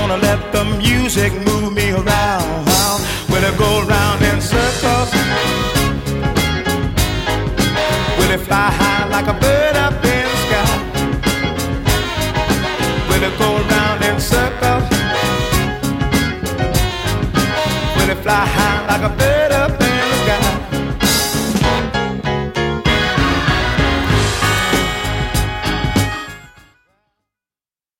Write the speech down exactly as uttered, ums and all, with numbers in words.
gonna let the music move me around. Will it go round in circles? Will it fly high like a bird up in the sky? Will it go round in circles? Will it fly high like a bird?